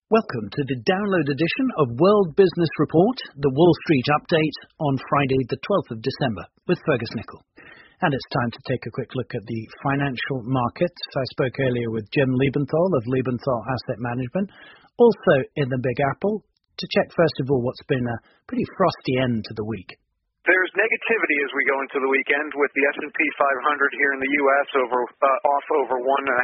Welcome to the download edition of World Business Report, the Wall Street update on Friday the 12th of December with Fergus Nichol. And it's time to take a quick look at the financial markets. I spoke earlier with Jim Lebenthal of Lebenthal Asset Management, also in the Big Apple, to check first of all what's been a pretty frosty end to the week. There's negativity as we go into the weekend with the S&P 500 here in the U.S. off over 1.5%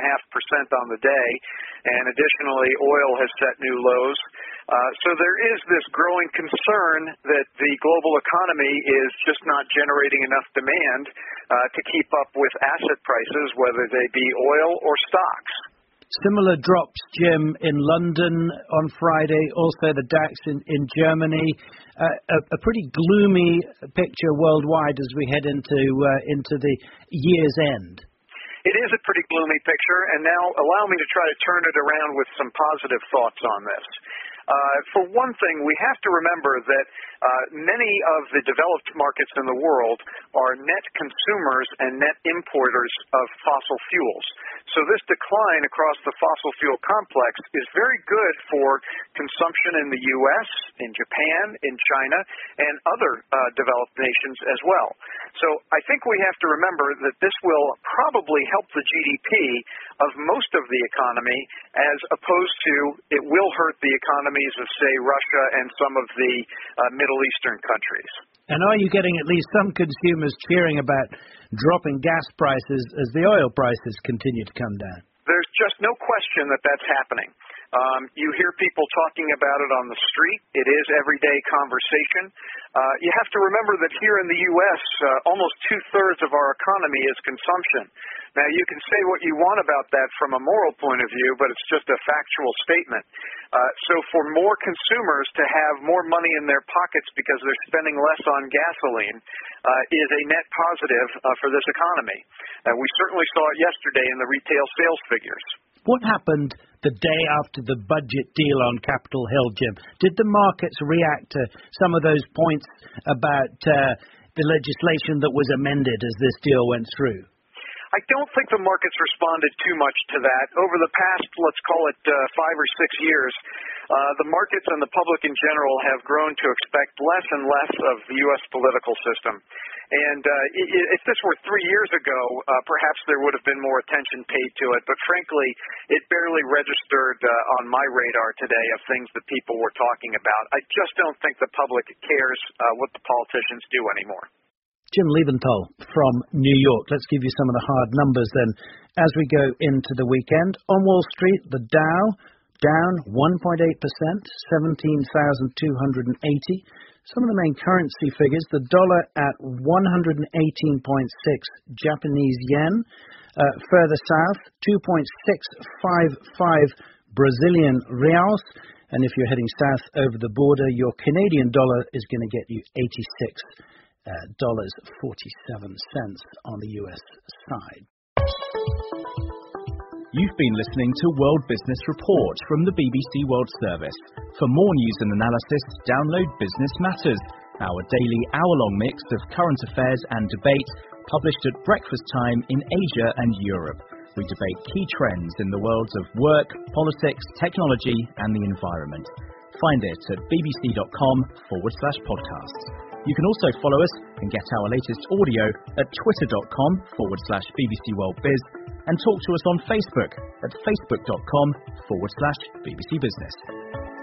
on the day, and additionally, oil has set new lows. So there is this growing concern that the global economy is just not generating enough demand to keep up with asset prices, whether they be oil or stocks. Similar drops, Jim, in London on Friday, also the DAX in Germany. A pretty gloomy picture worldwide as we head into the year's end. It is a pretty gloomy picture, and now allow me to try to turn it around with some positive thoughts on this. For one thing, we have to remember that many of the developed markets in the world are net consumers and net importers of fossil fuels. So this decline across the fossil fuel complex is very good for consumption in the U.S., in Japan, in China, and other developed nations as well. So I think we have to remember that this will probably help the GDP of most of the economy, as opposed to it will hurt the economies of, say, Russia and some of the Middle Eastern countries. And are you getting at least some consumers cheering about dropping gas prices as the oil prices continue to come down? There's just no question that that's happening. You hear people talking about it on the street. It is everyday conversation. You have to remember that here in the U.S., almost two-thirds of our economy is consumption. Now, you can say what you want about that from a moral point of view, but it's just a factual statement. So for more consumers to have more money in their pockets because they're spending less on gasoline is a net positive for this economy. We certainly saw it yesterday in the retail sales figures. What happened the day after the budget deal on Capitol Hill, Jim? Did the markets react to some of those points about the legislation that was amended as this deal went through? I don't think the markets responded too much to that. Over the past, let's call it 5 or 6 years, the markets and the public in general have grown to expect less and less of the U.S. political system. And if this were 3 years ago, perhaps there would have been more attention paid to it. But frankly, it barely registered on my radar today of things that people were talking about. I just don't think the public cares what the politicians do anymore. Jim Lebenthal from New York. Let's give you some of the hard numbers then as we go into the weekend. On Wall Street, the Dow down 1.8%, 17,280. Some of the main currency figures, the dollar at 118.6 Japanese yen. Further south, 2.655 Brazilian reals. And if you're heading south over the border, your Canadian dollar is going to get you $86.47 on the US side. You've been listening to World Business Report from the BBC World Service. For more news and analysis, download Business Matters, our daily hour-long mix of current affairs and debate, published at breakfast time in Asia and Europe. We debate key trends in the worlds of work, politics, technology and the environment. Find it at bbc.com/podcasts. You can also follow us and get our latest audio at twitter.com/BBC World Biz and talk to us on Facebook at facebook.com/BBC Business.